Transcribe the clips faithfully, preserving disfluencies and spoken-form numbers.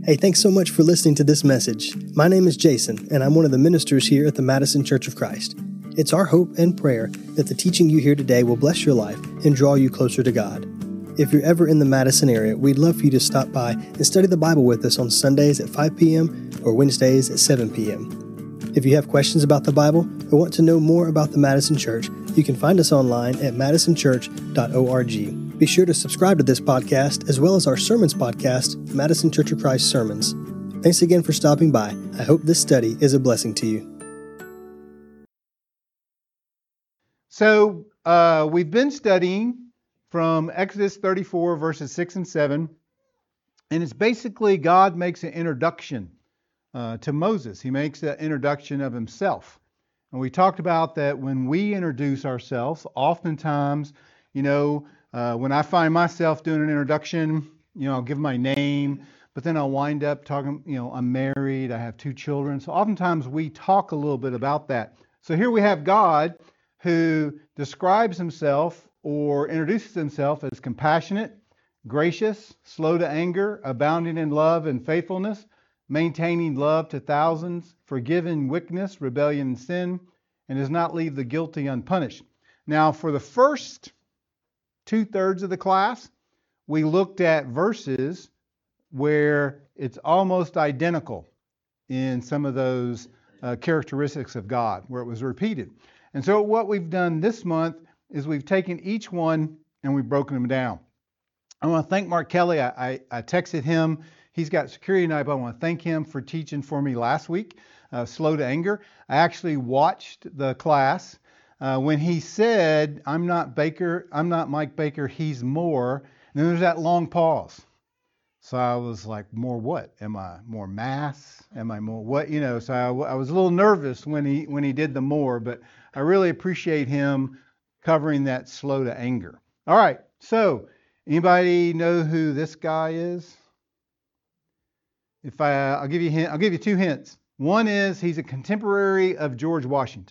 Hey, thanks so much for listening to this message. My name is Jason, and I'm one of the ministers here at the Madison Church of Christ. It's our hope and prayer that the teaching you hear today will bless your life and draw you closer to God. If you're ever in the Madison area, we'd love for you to stop by and study the Bible with us on Sundays at five p.m. or Wednesdays at seven p.m. If you have questions about the Bible or want to know more about the Madison Church, you can find us online at madison church dot org. Be sure to subscribe to this podcast as well as our sermons podcast, Madison Church of Christ Sermons. Thanks again for stopping by. I hope this study is a blessing to you. So uh, we've been studying from Exodus thirty-four, verses six and seven, and it's basically God makes an introduction uh, to Moses. He makes an introduction of himself. And we talked about that when we introduce ourselves, oftentimes, you know, uh, when I find myself doing an introduction, you know, I'll give my name, but then I'll wind up talking, you know, I'm married, I have two children. So oftentimes we talk a little bit about that. So here we have God who describes himself or introduces himself as compassionate, gracious, slow to anger, abounding in love and faithfulness, maintaining love to thousands, forgiving wickedness, rebellion, and sin, and does not leave the guilty unpunished. Now, for the first two-thirds of the class, we looked at verses where it's almost identical in some of those uh, characteristics of God, where it was repeated. And so what we've done this month is we've taken each one and we've broken them down. I want to thank Mark Kelly. I, I, I texted him. He's got security tonight, but I want to thank him for teaching for me last week, uh, Slow to Anger. I actually watched the class. Uh, when he said, I'm not Baker, I'm not Mike Baker, he's more, and then there's that long pause. So I was like, more what? Am I more mass? Am I more what? You know, so I, I was a little nervous when he when he did the more, but I really appreciate him covering that slow to anger. All right, so anybody know who this guy is? If I, I'll give you hint, I'll give you two hints. One is he's a contemporary of George Washington.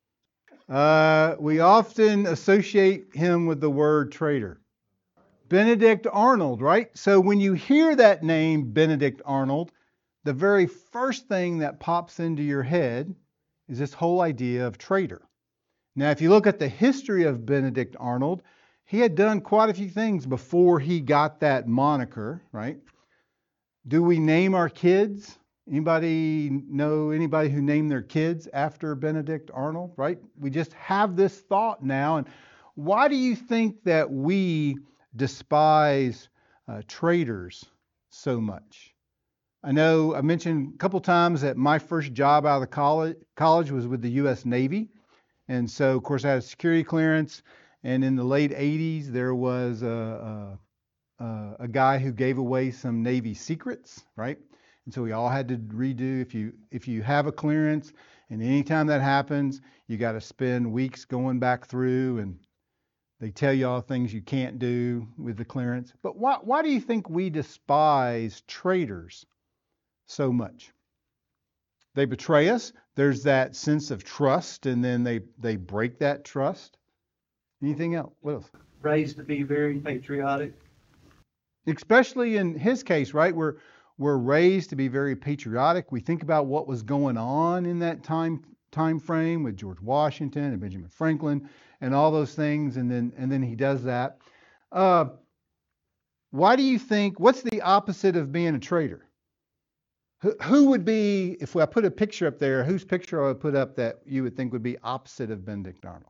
Uh, we often associate him with the word traitor. Benedict Arnold, right? So when you hear that name, Benedict Arnold, the very first thing that pops into your head is this whole idea of traitor. Now, if you look at the history of Benedict Arnold, he had done quite a few things before he got that moniker, right? Do we name our kids? Anybody know anybody who named their kids after Benedict Arnold, right? We just have this thought now. And why do you think that we despise uh, traitors so much? I know I mentioned a couple times that my first job out of the college, college was with the U S Navy. And so, of course, I had a security clearance. And in the late eighties, there was a, a, a guy who gave away some Navy secrets, right? And so we all had to redo. If you if you have a clearance, and anytime that happens, you got to spend weeks going back through, and they tell you all things you can't do with the clearance. But why why do you think we despise traitors so much? They betray us. There's that sense of trust, and then they they break that trust. Anything else? What else? Raised to be very patriotic. Especially in his case, right? We're we're raised to be very patriotic. We think about what was going on in that time time frame with George Washington and Benjamin Franklin and all those things, and then and then he does that. Uh, why do you think? What's the opposite of being a traitor? Who, who would be, if I put a picture up there, whose picture I would put up that you would think would be opposite of Benedict Arnold?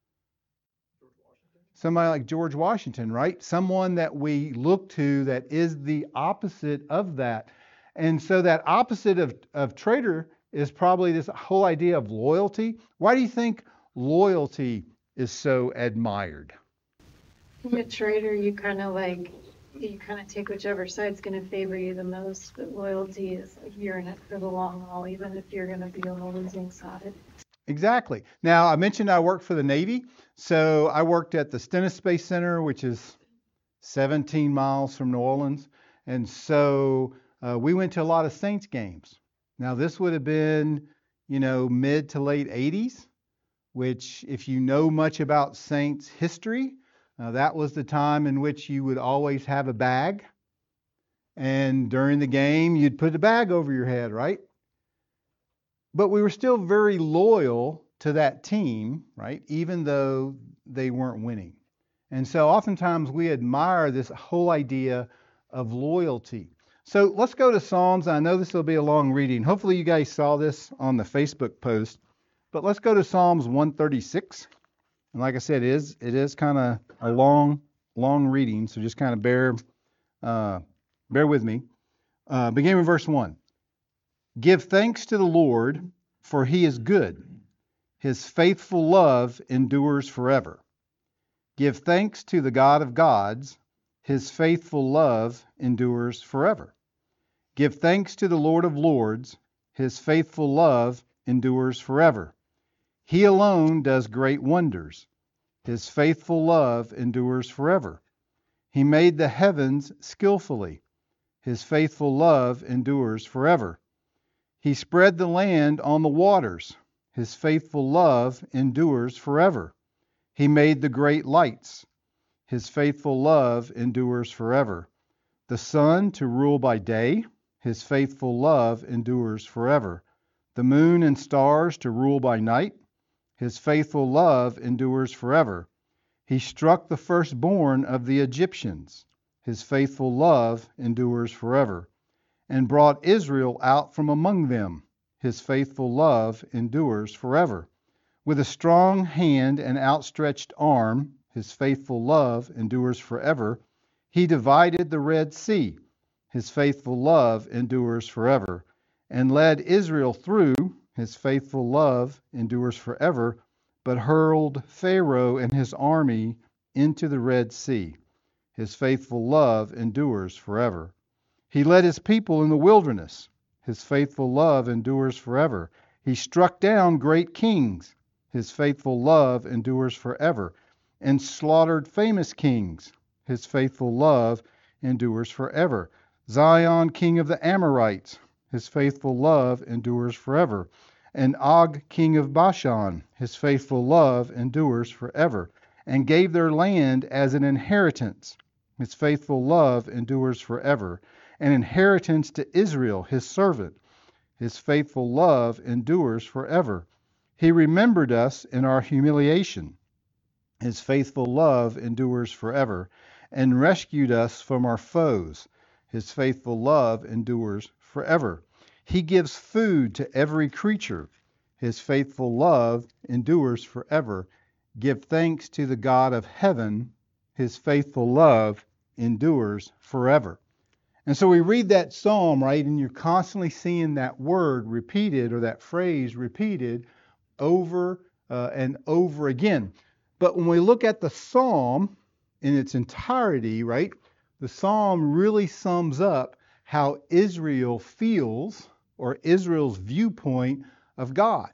Somebody like George Washington, right? Someone that we look to that is the opposite of that. And so that opposite of, of traitor is probably this whole idea of loyalty. Why do you think loyalty is so admired? From a traitor, you kind of like, you kind of take whichever side's going to favor you the most. But loyalty is like you're in it for the long haul, even if you're going to be on the losing side. Exactly. Now, I mentioned I worked for the Navy. So I worked at the Stennis Space Center, which is seventeen miles from New Orleans. And so uh, we went to a lot of Saints games. Now, this would have been, you know, mid to late eighties, which if you know much about Saints history, uh, that was the time in which you would always have a bag. And during the game, you'd put a bag over your head, right? But we were still very loyal to that team, right? Even though they weren't winning. And so oftentimes we admire this whole idea of loyalty. So let's go to Psalms. I know this will be a long reading. Hopefully you guys saw this on the Facebook post. But let's go to Psalms one thirty-six. And like I said, it is it is kind of a long, long reading. So just kind of bear, uh, bear with me. Uh, beginning with verse one. Give thanks to the Lord, for he is good. His faithful love endures forever. Give thanks to the God of gods. His faithful love endures forever. Give thanks to the Lord of lords. His faithful love endures forever. He alone does great wonders. His faithful love endures forever. He made the heavens skillfully. His faithful love endures forever. He spread the land on the waters. His faithful love endures forever. He made the great lights. His faithful love endures forever. The sun to rule by day. His faithful love endures forever. The moon and stars to rule by night. His faithful love endures forever. He struck the firstborn of the Egyptians. His faithful love endures forever. And brought Israel out from among them. His faithful love endures forever. With a strong hand and outstretched arm, his faithful love endures forever. He divided the Red Sea. His faithful love endures forever. And led Israel through. His faithful love endures forever. But hurled Pharaoh and his army into the Red Sea. His faithful love endures forever. He led his people in the wilderness. His faithful love endures forever. He struck down great kings. His faithful love endures forever. And slaughtered famous kings. His faithful love endures forever. Zion, king of the Amorites. His faithful love endures forever. And Og, king of Bashan. His faithful love endures forever. And gave their land as an inheritance. His faithful love endures forever. An inheritance to Israel, his servant. His faithful love endures forever. He remembered us in our humiliation. His faithful love endures forever, and rescued us from our foes. His faithful love endures forever. He gives food to every creature. His faithful love endures forever. Give thanks to the God of heaven. His faithful love endures forever. And so we read that psalm, right, and you're constantly seeing that word repeated or that phrase repeated over uh, and over again. But when we look at the psalm in its entirety, right, the psalm really sums up how Israel feels or Israel's viewpoint of God.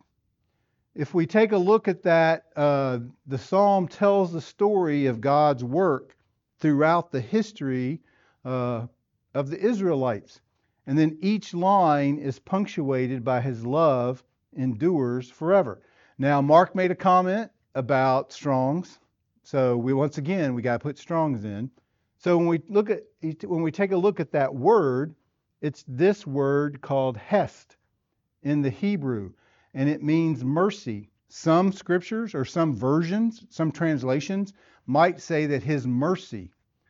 If we take a look at that, uh, the psalm tells the story of God's work throughout the history uh, of the Israelites. And then each line is punctuated by his love endures forever. Now, Mark made a comment about Strong's. So we once again, we got to put Strong's in. So when we look at when we take a look at that word, it's this word called hest in the Hebrew, and it means mercy. Some scriptures or some versions, some translations might say that his mercy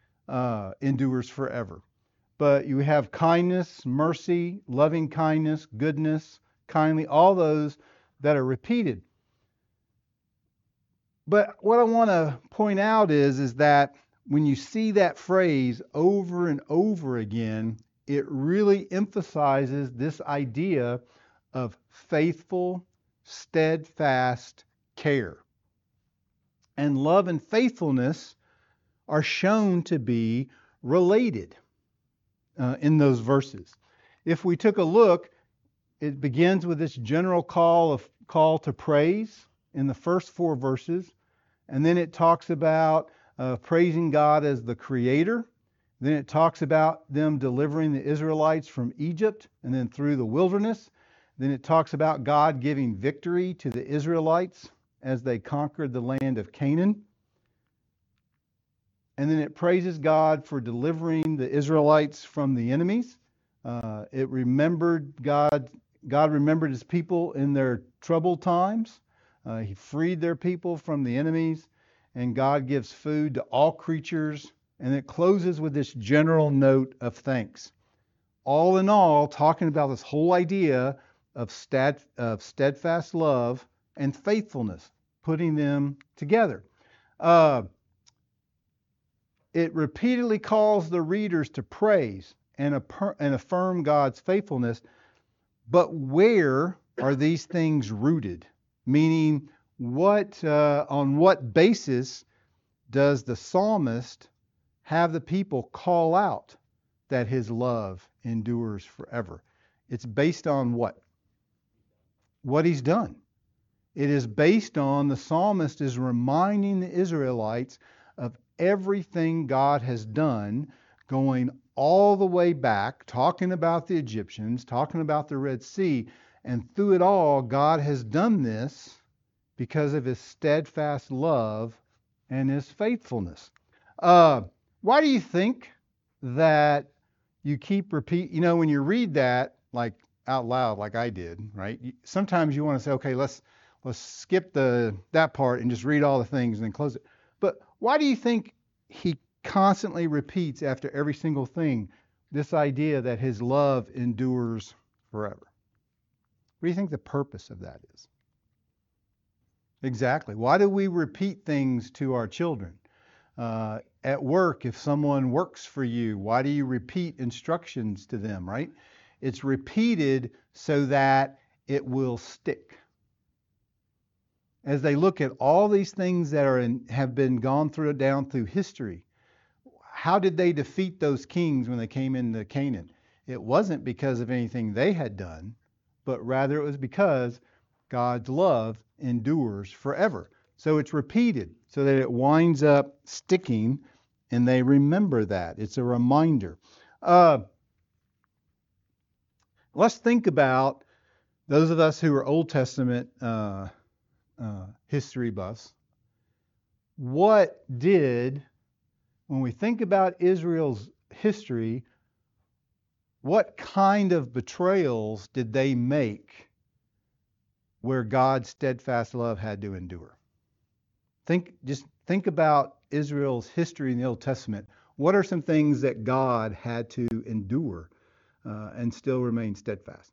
uh, endures forever. But you have kindness, mercy, loving kindness, goodness, kindly, all those that are repeated. But what I want to point out is, is that when you see that phrase over and over again, it really emphasizes this idea of faithful, steadfast care. And love and faithfulness are shown to be related uh, in those verses. If we took a look, it begins with this general call of call to praise in the first four verses, and then it talks about uh, praising God as the creator. Then it talks about them delivering the Israelites from Egypt and then through the wilderness. Then it talks about God giving victory to the Israelites as they conquered the land of Canaan. and then it praises God for delivering the Israelites from the enemies. Uh, it remembered God, God remembered his people in their troubled times. Uh, he freed their people from the enemies, and God gives food to all creatures. And it closes with this general note of thanks. All in all, talking about this whole idea of, stead, of steadfast love and faithfulness, putting them together. Uh, it repeatedly calls the readers to praise and, and affirm God's faithfulness, but where are these things rooted? Meaning, what uh, on what basis does the psalmist have the people call out that his love endures forever? It's based on what? What he's done. It is based on the psalmist is reminding the Israelites of everything God has done, going all the way back, talking about the Egyptians, talking about the Red Sea, and through it all, God has done this because of his steadfast love and his faithfulness. Uh, why do you think that you keep repeat, you know, when you read that, like out loud, like I did, right? Sometimes you want to say, okay, let's let's skip the that part and just read all the things and then close it. But why do you think he constantly repeats after every single thing this idea that his love endures forever? What do you think the purpose of that is? Exactly. Why do we repeat things to our children? Uh, at work, if someone works for you, why do you repeat instructions to them, right? It's repeated so that it will stick. As they look at all these things that are in, have been gone through down through history, how did they defeat those kings when they came into Canaan? It wasn't because of anything they had done, but rather it was because God's love endures forever. So it's repeated so that it winds up sticking, and they remember that. It's a reminder. Uh, let's think about those of us who are Old Testament uh, uh, history buffs. What did, when we think about Israel's history, what kind of betrayals did they make where God's steadfast love had to endure? Think, just think about Israel's history in the Old Testament. What are some things that God had to endure uh, and still remain steadfast?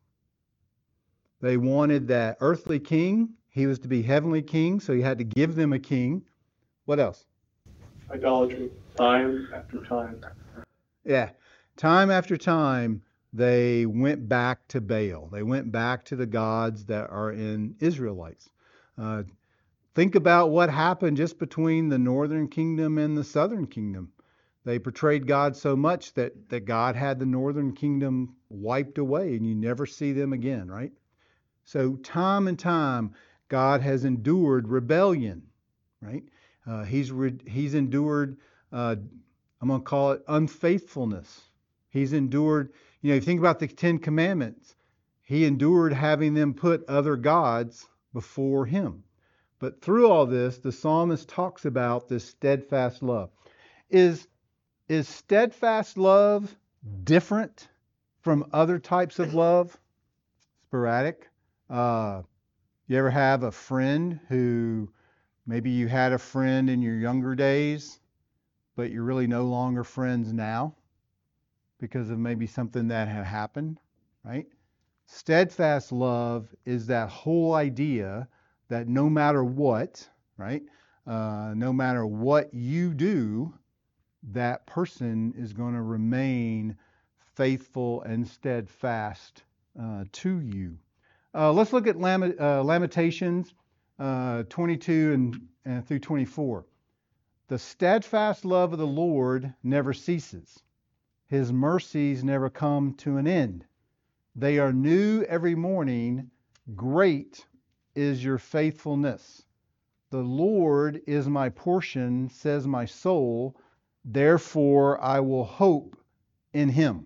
They wanted that earthly king. He was to be heavenly king, so he had to give them a king. What else? Idolatry, time after time. Yeah, time after time, they went back to Baal. They went back to the gods that are in Israelites. Uh, Think about what happened just between the northern kingdom and the southern kingdom. They portrayed God so much that, that God had the northern kingdom wiped away and you never see them again, right? So time and time, God has endured rebellion, right? Uh, he's re- he's endured, uh, I'm going to call it unfaithfulness. He's endured, you know, you think about the Ten Commandments. He endured having them put other gods before him. But through all this, the psalmist talks about this steadfast love. Is, is steadfast love different from other types of love? Sporadic? Uh, you ever have a friend who, maybe you had a friend in your younger days, but you're really no longer friends now because of maybe something that had happened, right? Steadfast love is that whole idea that no matter what, right, uh, no matter what you do, that person is going to remain faithful and steadfast uh, to you. Uh, let's look at Lam- uh, Lamentations uh, twenty-two and, and through twenty-four. The steadfast love of the Lord never ceases. His mercies never come to an end. They are new every morning. Great is your faithfulness. The Lord is my portion, says my soul. Therefore, I will hope in him.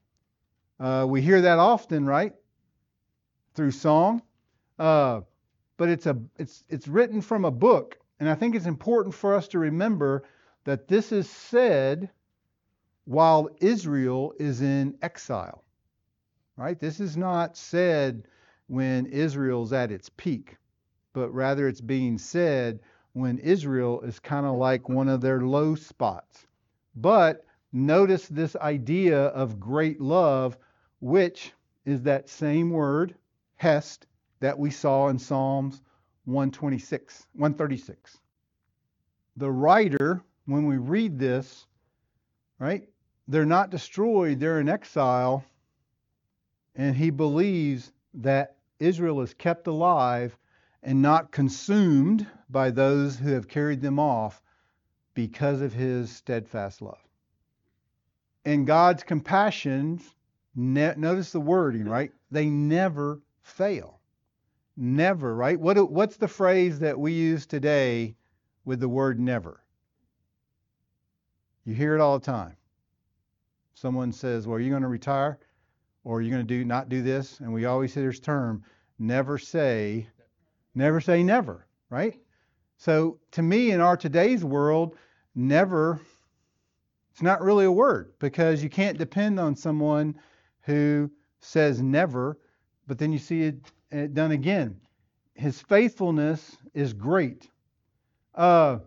Uh, we hear that often, right? Through song. Uh, but it's a it's it's written from a book, and I think it's important for us to remember that this is said while Israel is in exile. Right? This is not said when Israel's at its peak, but rather it's being said when Israel is kind of like one of their low spots. But notice this idea of great love, which is that same word, hest, that we saw in Psalms one twenty-six, one thirty-six. The writer, when we read this, right, they're not destroyed, they're in exile, and he believes that Israel is kept alive and not consumed by those who have carried them off because of his steadfast love. And God's compassions, ne- notice the wording, right? They never fail. Never, right? What, what's the phrase that we use today with the word never? You hear it all the time. Someone says, well, are you going to retire? Or are you going to do not do this? And we always hear this term, never say, never say never, right? So to me, in our today's world, never, it's not really a word, because you can't depend on someone who says never, but then you see it, it done again. His faithfulness is great. Uh,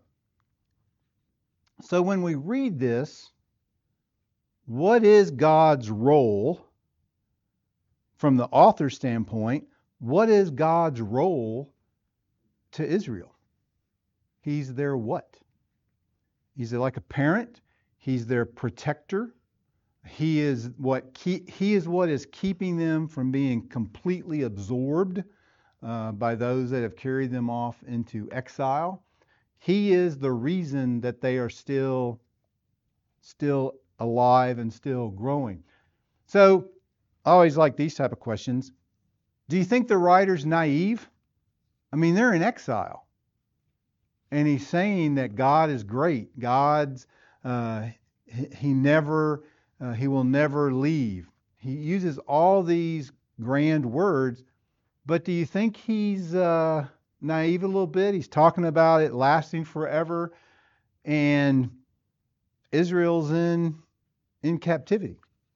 so when we read this, what is God's role from the author's standpoint? What is God's role to Israel? He's their what? He's like a parent. He's their protector. He is what keep, he is what is keeping them from being completely absorbed uh, by those that have carried them off into exile. He is the reason that they are still, still alive and still growing. So I always like these type of questions. Do you think the writer's naive? I mean, they're in exile. And he's saying that God is great. God's, uh, he, he never, uh, he will never leave. He uses all these grand words, but do you think he's uh, naive a little bit? He's talking about it lasting forever, and Israel's in, in captivity.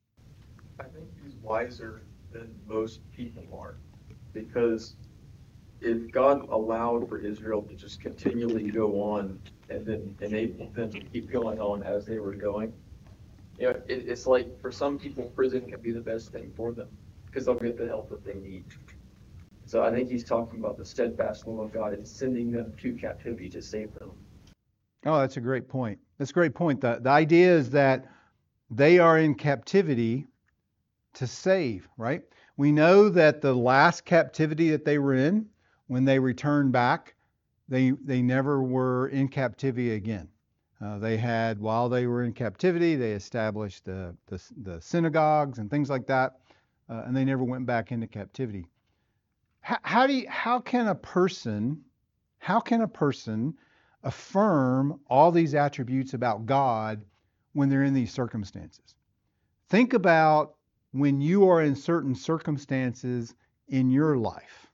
I think he's wiser than most people are, because if God allowed for Israel to just continually go on and then enable them to keep going on as they were going, you know, it, it's like for some people, prison can be the best thing for them because they'll get the help that they need. So I think he's talking about the steadfast love of God and sending them to captivity to save them. Oh, that's a great point. That's a great point. The, the idea is that they are in captivity to save, right? We know that the last captivity that they were in, when they returned back, they they never were in captivity again. Uh, they had, while they were in captivity, they established the the, the synagogues and things like that, uh, and they never went back into captivity. How, how do you, how can a person how can a person affirm all these attributes about God when they're in these circumstances? Think about when you are in certain circumstances in your life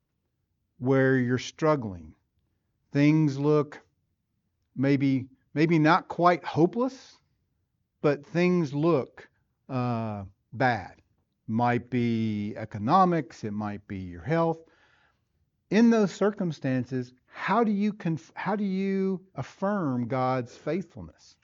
where you're struggling. Things look maybe maybe not quite hopeless, but things look uh, bad. Might be economics, it might be your health. In those circumstances, how do you conf- how do you affirm God's faithfulness?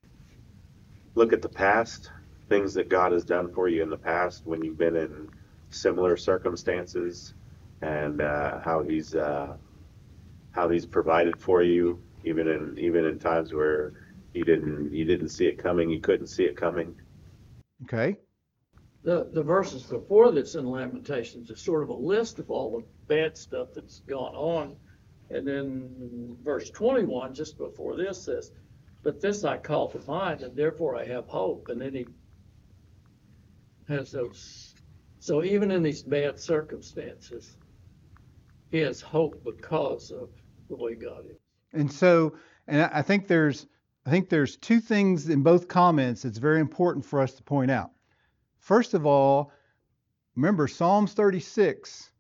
Look at the past, things that God has done for you in the past when you've been in similar circumstances, and uh, how he's uh, how he's provided for you, even in even in times where you didn't you didn't see it coming, you couldn't see it coming. Okay. The the verses before this in Lamentations is sort of a list of all the bad stuff that's gone on, and then verse twenty-one, just before this, says, "But this I call to mind, and therefore I have hope." And then he has those. So even in these bad circumstances, he has hope because of the way God is. And so, and I think there's, I think there's two things in both comments that's very important for us to point out. First of all, remember Psalms thirty-six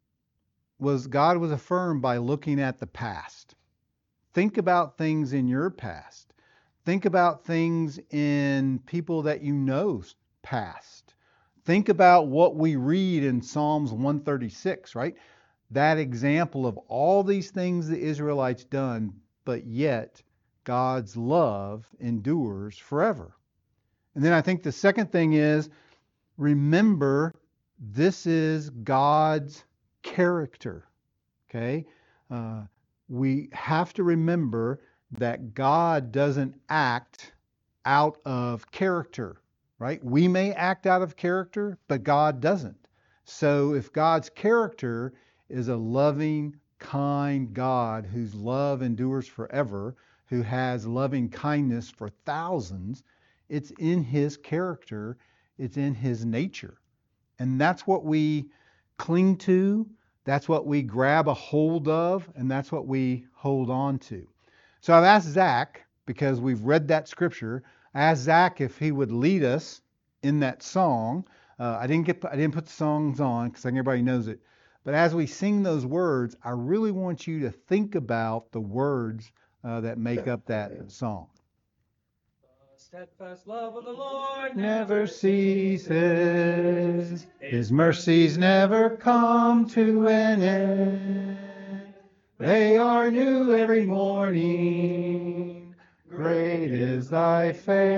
was God was affirmed by looking at the past. Think about things in your past. Think about things in people that you know's past. Think about what we read in Psalms one thirty-six, right? That example of all these things the Israelites done, but yet God's love endures forever. And then I think the second thing is, remember, this is God's character, okay? Uh, we have to remember that God doesn't act out of character, right? We may act out of character, but God doesn't. So if God's character is a loving, kind God whose love endures forever, who has loving kindness for thousands, it's in his character, it's in his nature. And that's what we cling to, that's what we grab a hold of, and that's what we hold on to. So I've asked Zach, because we've read that scripture, I asked Zach if he would lead us in that song. Uh, I didn't get, I didn't put the songs on because I think everybody knows it. But as we sing those words, I really want you to think about the words uh, that make up that song. Steadfast love of the Lord Never ceases, his mercies never come to an end. They are new every morning, great is thy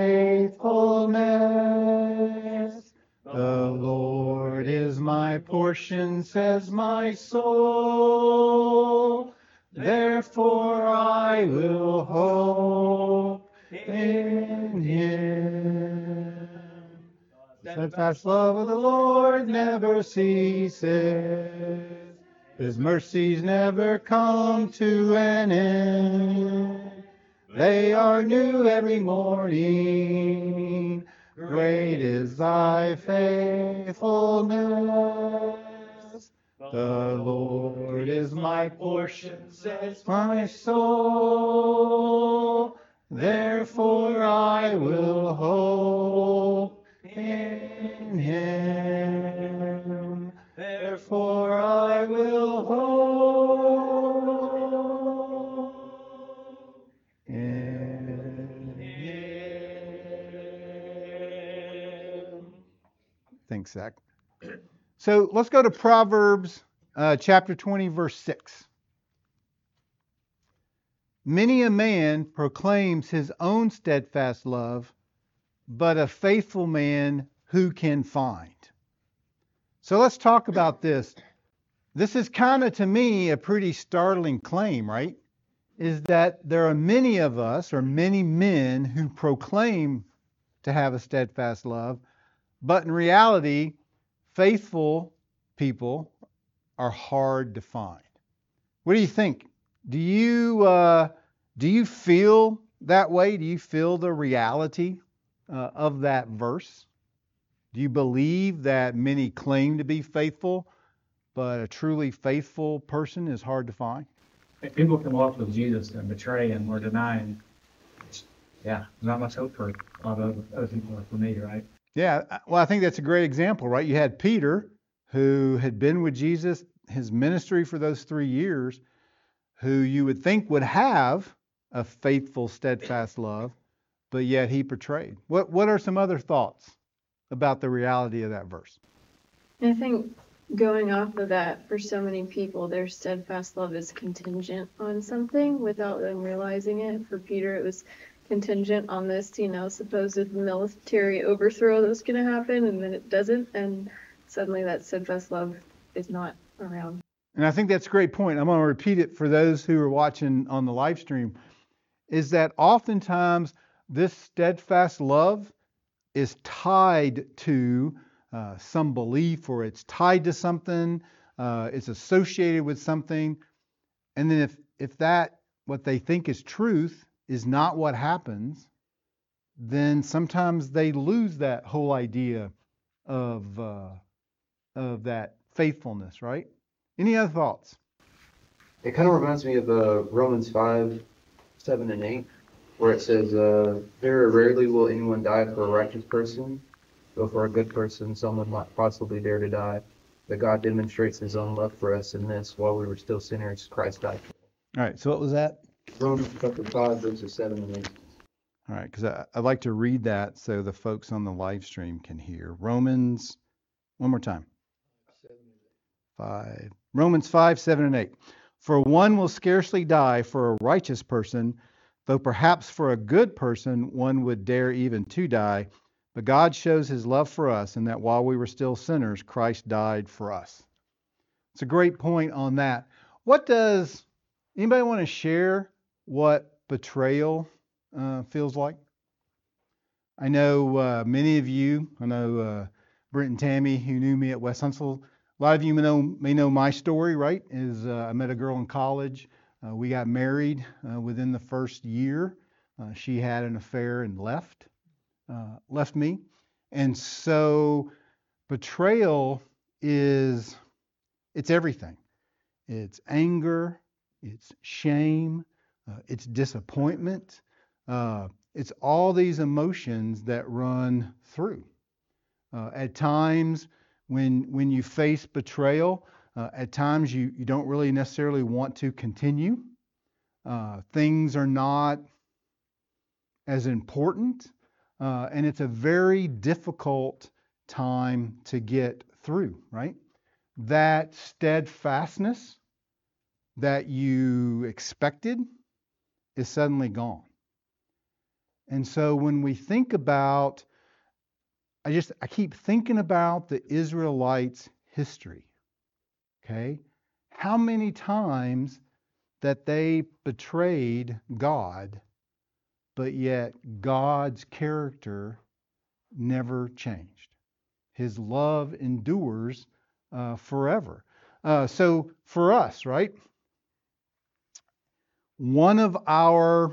faithfulness. The Lord is my portion, says my soul, therefore I will hope in him. Steadfast love of the Lord never ceases, his mercies never come to an end. They are new every morning, great is thy faithfulness. The Lord is my portion, says my soul, therefore I will hope in him. Therefore I will hope in him. Thanks, Zach. So let's go to Proverbs uh, chapter twenty, verse six. Many a man proclaims his own steadfast love, but a faithful man who can find? So let's talk about this. This is kind of, to me, a pretty startling claim, right? Is that there are many of us, or many men, who proclaim to have a steadfast love, but in reality, faithful people are hard to find. What do you think? Do you uh, do you feel that way? Do you feel the reality uh, of that verse? Do you believe that many claim to be faithful, but a truly faithful person is hard to find? People can walk with Jesus and betray him or deny him. Yeah, not much hope for a lot of other people like for me, right? Yeah, well, I think that's a great example, right? You had Peter, who had been with Jesus, his ministry for those three years, who you would think would have a faithful, steadfast love, but yet he betrayed. What What are some other thoughts about the reality of that verse? I think going off of that, for so many people, their steadfast love is contingent on something without them realizing it. For Peter, it was contingent on this, you know, supposed military overthrow that was going to happen, and then it doesn't, and suddenly that steadfast love is not around. And I think that's a great point. I'm going to repeat it for those who are watching on the live stream, is that oftentimes this steadfast love is tied to uh, some belief, or it's tied to something, uh, it's associated with something. And then if, if that, what they think is truth, is not what happens, then sometimes they lose that whole idea of, uh, of that faithfulness, right? Any other thoughts? It kind of reminds me of uh, Romans five, seven, and eight, where it says, uh, very rarely will anyone die for a righteous person, though for a good person someone might possibly dare to die. But God demonstrates his own love for us in this: while we were still sinners, Christ died for us. All right, so what was that? Romans chapter five, verses seven and eight. All right, because I'd like to read that so the folks on the live stream can hear. Romans, one more time. Five. Romans five, seven, and eight. For one will scarcely die for a righteous person, though perhaps for a good person one would dare even to die. But God shows his love for us in that while we were still sinners, Christ died for us. It's a great point on that. What does, anybody want to share what betrayal uh, feels like? I know uh, many of you, I know uh, Brent and Tammy, who knew me at West Huntsville. A lot of you may know, may know my story, right? Is uh, I met a girl in college. Uh, we got married uh, within the first year. Uh, she had an affair and left, uh, left me. And so betrayal is, it's everything. It's anger, it's shame, uh, it's disappointment. Uh, it's all these emotions that run through. Uh, at times, when when you face betrayal, uh, at times you, you don't really necessarily want to continue. Uh, things are not as important, uh, and it's a very difficult time to get through, right? That steadfastness that you expected is suddenly gone. And so when we think about, I just, I keep thinking about the Israelites' history, okay? How many times that they betrayed God, but yet God's character never changed. His love endures uh, forever. Uh, so for us, right? One of our,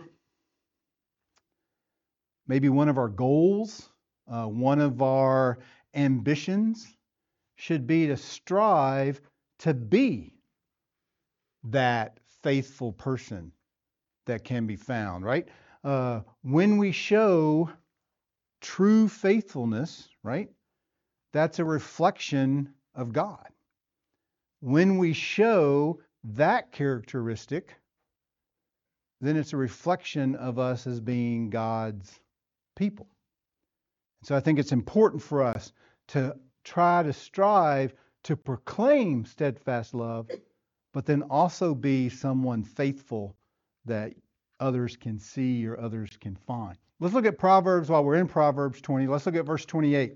maybe one of our goals, uh, one of our ambitions should be to strive to be that faithful person that can be found, right? Uh, when we show true faithfulness, right, that's a reflection of God. When we show that characteristic, then it's a reflection of us as being God's people. So I think it's important for us to try to strive to proclaim steadfast love, but then also be someone faithful that others can see or others can find. Let's look at Proverbs while we're in Proverbs twenty. Let's look at verse twenty-eight.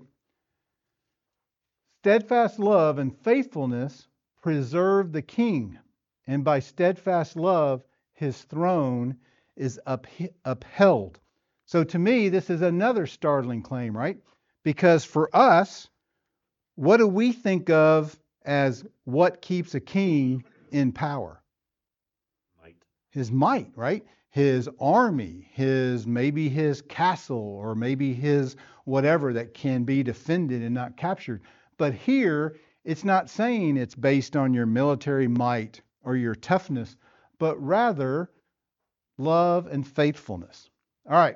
Steadfast love and faithfulness preserve the king, and by steadfast love his throne is up, upheld. So to me, this is another startling claim, right? Because for us, what do we think of as what keeps a king in power? Might. His might, right? His army, his maybe his castle, or maybe his whatever that can be defended and not captured. But here, it's not saying it's based on your military might or your toughness, but rather love and faithfulness. All right.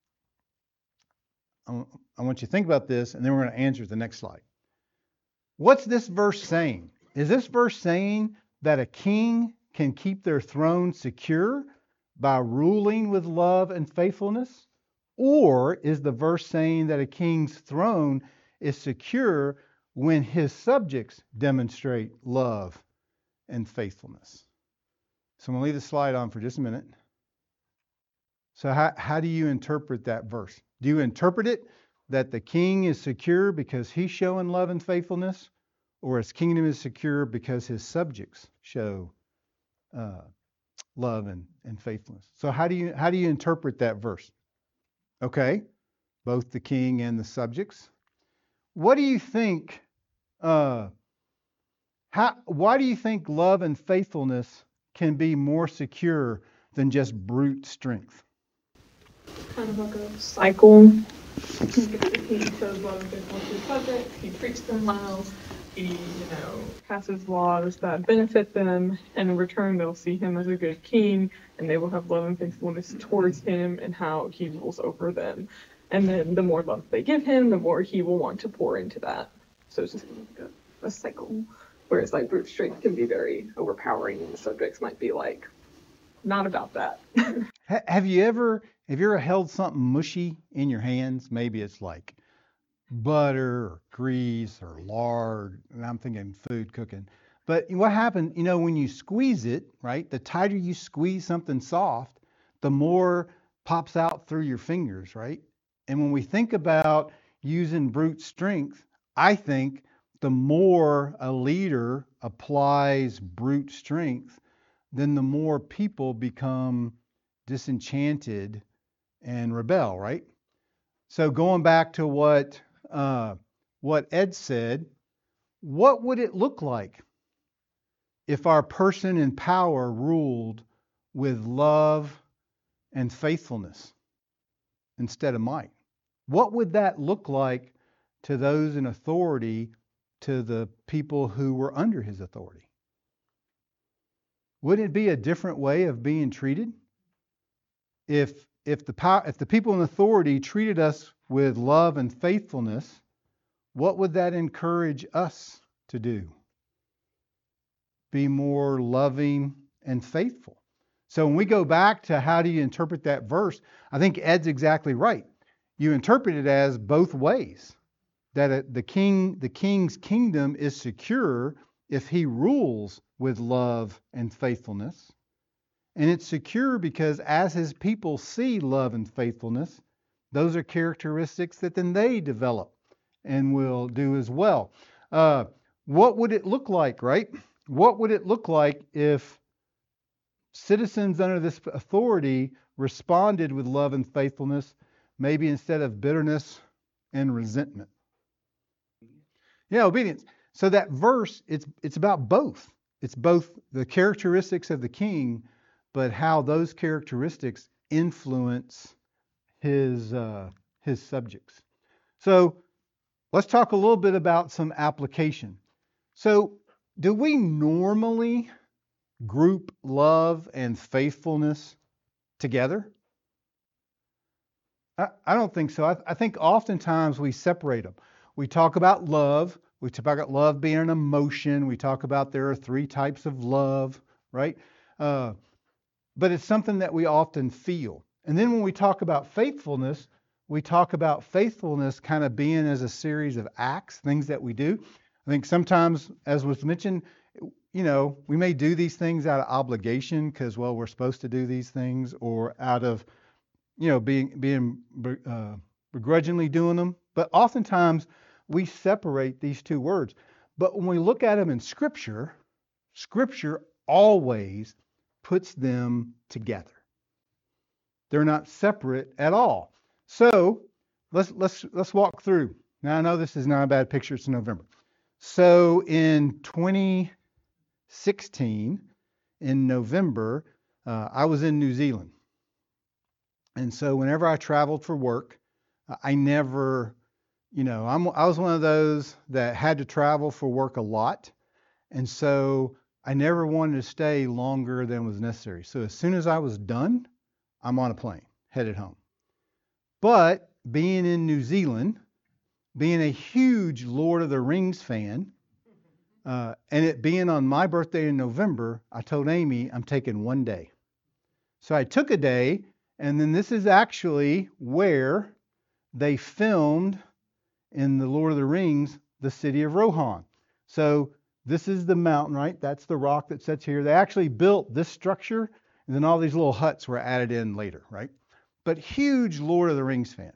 I want you to think about this, and then we're going to answer the next slide. What's this verse saying? Is this verse saying that a king can keep their throne secure by ruling with love and faithfulness? Or is the verse saying that a king's throne is secure when his subjects demonstrate love and faithfulness? So I'm going to leave the slide on for just a minute. So how, how do you interpret that verse? Do you interpret it that the king is secure because he's showing love and faithfulness, or his kingdom is secure because his subjects show uh, love and, and faithfulness? So how do you how do you interpret that verse? Okay, both the king and the subjects. What do you think? Uh, how? Why do you think love and faithfulness can be more secure than just brute strength? Kind of like a cycle. He shows love and faithfulness to his subjects. He treats them well. He, you know, passes laws that benefit them, and in return, they'll see him as a good king, and they will have love and faithfulness towards him and how he rules over them. And then the more love they give him, the more he will want to pour into that. So it's just like a, a cycle. Whereas like brute strength can be very overpowering, and the subjects might be like, not about that. Ha- have you ever have you ever held something mushy in your hands? Maybe it's like butter or grease or lard, and I'm thinking food cooking. But what happened, you know, when you squeeze it, right? The tighter you squeeze something soft, the more pops out through your fingers, right? And when we think about using brute strength, I think the more a leader applies brute strength, then the more people become disenchanted and rebel, right? So going back to what uh, what Ed said, what would it look like if our person in power ruled with love and faithfulness instead of might? What would that look like to those in authority, to the people who were under his authority? Wouldn't it be a different way of being treated? If if the power, if the people in authority treated us with love and faithfulness, what would that encourage us to do? Be more loving and faithful. So when we go back to how do you interpret that verse, I think Ed's exactly right. You interpret it as both ways. That the king, the king's kingdom is secure if he rules with love and faithfulness. And it's secure because as his people see love and faithfulness, those are characteristics that then they develop and will do as well. Uh, what would it look like, right? What would it look like if citizens under this authority responded with love and faithfulness, maybe instead of bitterness and resentment? Yeah, obedience. So that verse, it's it's about both. It's both the characteristics of the king, but how those characteristics influence his uh, his subjects. So let's talk a little bit about some application. So do we normally group love and faithfulness together? I, I don't think so. I, I think oftentimes we separate them. We talk about love. We talk about love being an emotion. We talk about there are three types of love, right? Uh, but it's something that we often feel. And then when we talk about faithfulness, we talk about faithfulness kind of being as a series of acts, things that we do. I think sometimes, as was mentioned, you know, we may do these things out of obligation because, well, we're supposed to do these things, or out of, you know, being being uh, begrudgingly doing them. But oftentimes we separate these two words. But when we look at them in Scripture, Scripture always puts them together. They're not separate at all. So let's let's let's walk through. Now I know this is not a bad picture. It's November. So in twenty sixteen, in November, uh, I was in New Zealand, and so whenever I traveled for work, I never, you know, I'm I was one of those that had to travel for work a lot, and so I never wanted to stay longer than was necessary. So as soon as I was done, I'm on a plane, headed home. But being in New Zealand, being a huge Lord of the Rings fan, uh, and it being on my birthday in November, I told Amy I'm taking one day. So I took a day, and then this is actually where they filmed in the Lord of the Rings, the city of Rohan. So this is the mountain, right? That's the rock that sits here. They actually built this structure, and then all these little huts were added in later, right? But huge Lord of the Rings fan.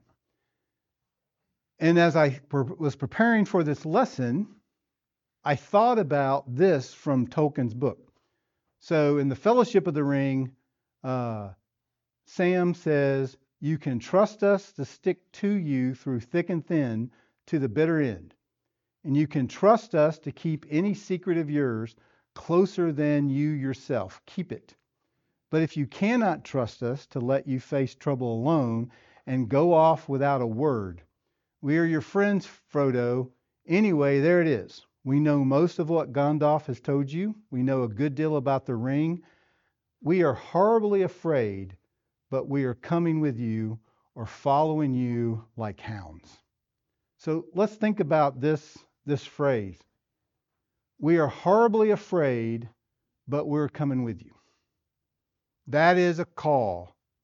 And as I was preparing for this lesson, I thought about this from Tolkien's book. So in the Fellowship of the Ring, uh, Sam says, "You can trust us to stick to you through thick and thin to the bitter end. And you can trust us to keep any secret of yours closer than you yourself. Keep it. But if you cannot trust us to let you face trouble alone and go off without a word, we are your friends, Frodo. Anyway, there it is. We know most of what Gandalf has told you. We know a good deal about the ring. We are horribly afraid, but we are coming with you or following you like hounds." So let's think about this, this phrase. We are horribly afraid, but we're coming with you. That is a call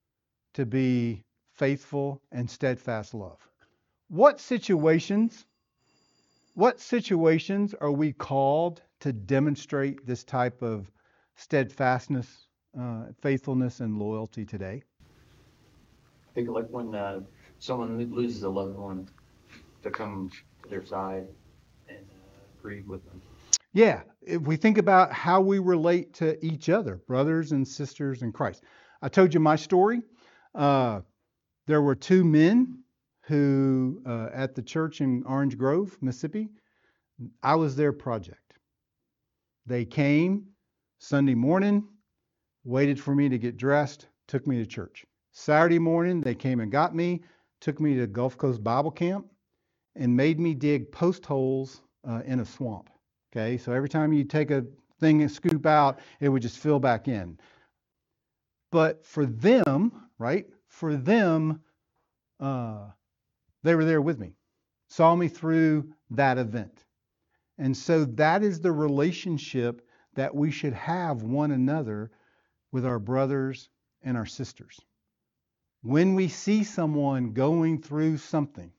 to be faithful and steadfast love. What situations, what situations are we called to demonstrate this type of steadfastness, uh, faithfulness, and loyalty today? I think like when uh, someone loses a loved one, to come to their side and uh, grieve with them. Yeah, if we think about how we relate to each other, brothers and sisters in Christ. I told you my story. Uh, there were two men who, uh, at the church in Orange Grove, Mississippi, I was their project. They came Sunday morning, waited for me to get dressed, took me to church. Saturday morning, they came and got me, took me to Gulf Coast Bible Camp, and made me dig post holes uh, in a swamp. Okay, so every time you take a thing and scoop out, it would just fill back in. But for them, right, for them, uh, they were there with me, saw me through that event. And so that is the relationship that we should have one another with our brothers and our sisters. When we see someone going through something,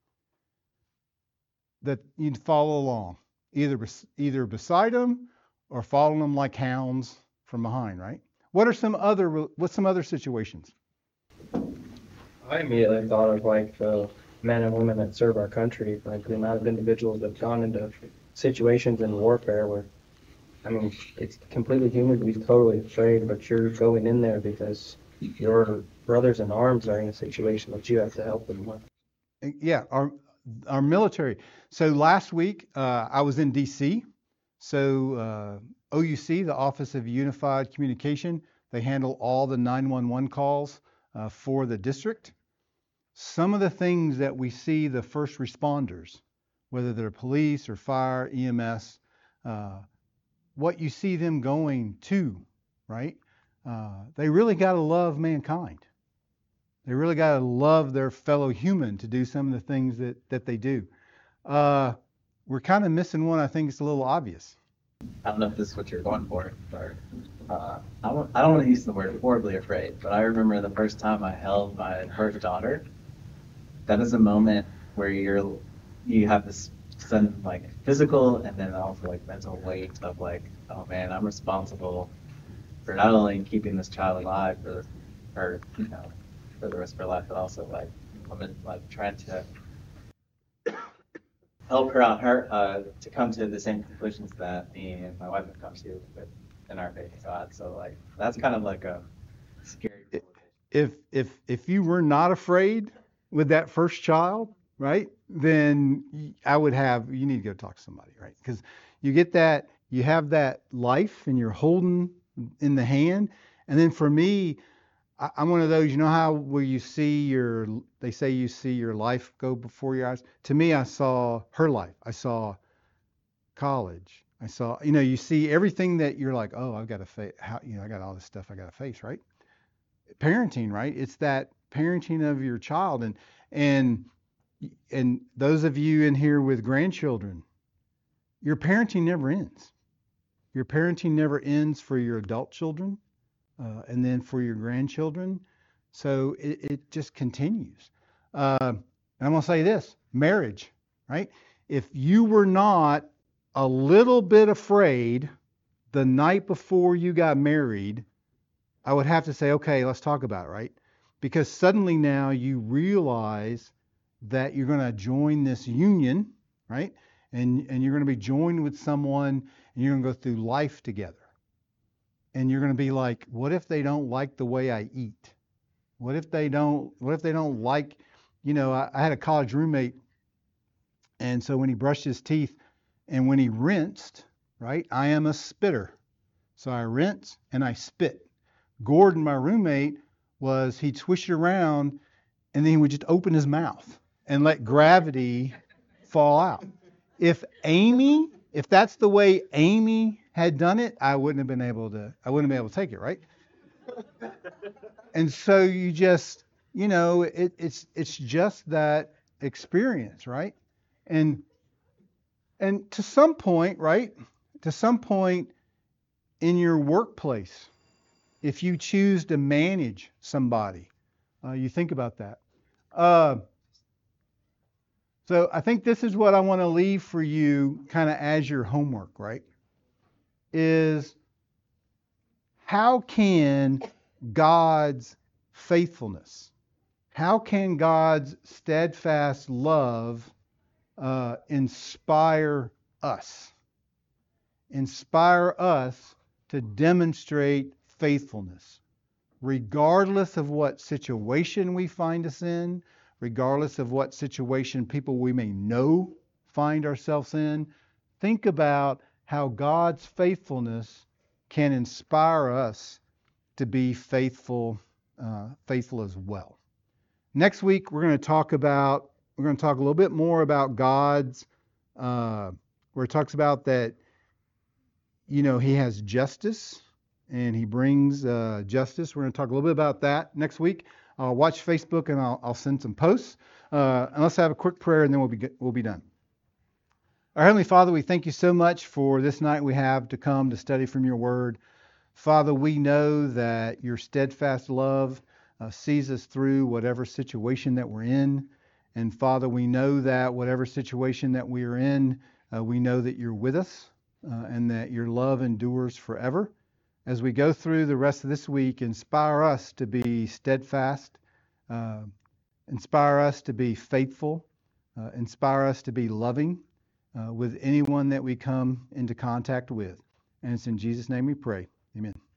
that you'd follow along, either either beside them or following them like hounds from behind, right? What are some other what's some other situations? I immediately thought of like the men and women that serve our country, like the amount of individuals that have gone into situations in warfare where, I mean, it's completely human to be totally afraid, but you're going in there because your brothers in arms are in a situation that you have to help them with. Yeah, our our military. So last week uh, I was in D C. So uh, O U C, the Office of Unified Communication, they handle all the nine one one calls uh, for the district. Some of the things that we see the first responders, whether they're police or fire, E M S, uh, what you see them going to, right? Uh, they really got to love mankind. They really got to love their fellow human to do some of the things that, that they do. Uh, we're kind of missing one. I think it's a little obvious. I don't know if this is what you're going for, but uh, I, don't, I don't want to use the word horribly afraid, but I remember the first time I held my first daughter. That is a moment where you're you have this sudden like physical and then also like mental weight of like, oh man, I'm responsible for not only keeping this child alive for her, you know, for the rest of her life, but also like I'm like trying to help her out, her uh, to come to the same conclusions that me and my wife have come to with in our faith in God. So like that's kind of like a scary. If if if you were not afraid with that first child, right, then I would have, you need to go talk to somebody, right? Because you get that, you have that life and you're holding in the hand. And then for me, I, I'm one of those, you know how where you see your, they say you see your life go before your eyes? To me, I saw her life. I saw college. I saw, you know, you see everything that you're like, oh, I've got to face, how, you know, I got all this stuff I got to face, right? Parenting, right? It's that parenting of your child, and and and those of you in here with grandchildren, your parenting never ends. Your parenting never ends for your adult children, uh, and then for your grandchildren. So it, it just continues. Uh, and I'm gonna say this: marriage, right? If you were not a little bit afraid the night before you got married, I would have to say, okay, let's talk about it, right? Because suddenly now you realize that you're going to join this union, right? And and you're going to be joined with someone, and you're going to go through life together. And you're going to be like, what if they don't like the way I eat? What if they don't? What if they don't like? You know, I, I had a college roommate, and so when he brushed his teeth, and when he rinsed, right? I am a spitter, so I rinse and I spit. Gordon, my roommate, was he'd swish it around and then he would just open his mouth and let gravity fall out. If Amy, if that's the way Amy had done it, I wouldn't have been able to, I wouldn't have been able to take it, right? And so you just, you know, it, it's it's just that experience, right? And and to some point, right? To some point in your workplace, if you choose to manage somebody, uh, you think about that. Uh, so I think this is what I want to leave for you kind of as your homework, right? Is how can God's faithfulness, how can God's steadfast love uh, inspire us? Inspire us to demonstrate faithfulness, regardless of what situation we find us in, regardless of what situation people we may know find ourselves in. Think about how God's faithfulness can inspire us to be faithful, uh, faithful as well. Next week, we're going to talk about, we're going to talk a little bit more about God's, uh, where it talks about that, you know, he has justice and he brings uh, justice. We're going to talk a little bit about that next week. I'll watch Facebook and I'll, I'll send some posts. Uh, and let's have a quick prayer and then we'll be we'll be done. Our Heavenly Father, we thank you so much for this night we have to come to study from your word. Father, we know that your steadfast love uh, sees us through whatever situation that we're in. And Father, we know that whatever situation that we are in, uh, we know that you're with us uh, and that your love endures forever. As we go through the rest of this week, inspire us to be steadfast, uh, inspire us to be faithful, uh, inspire us to be loving uh, with anyone that we come into contact with. And it's in Jesus' name we pray. Amen.